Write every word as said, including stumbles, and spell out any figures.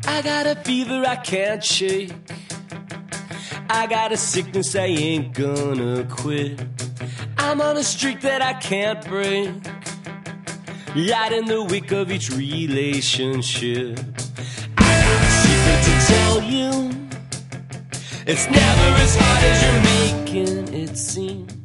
I got a fever I can't shake. I got a sickness I ain't gonna quit. I'm on a streak that I can't break. Right in the wick of each relationship. I have a secret to tell you. It's never as hard as you're making it seem.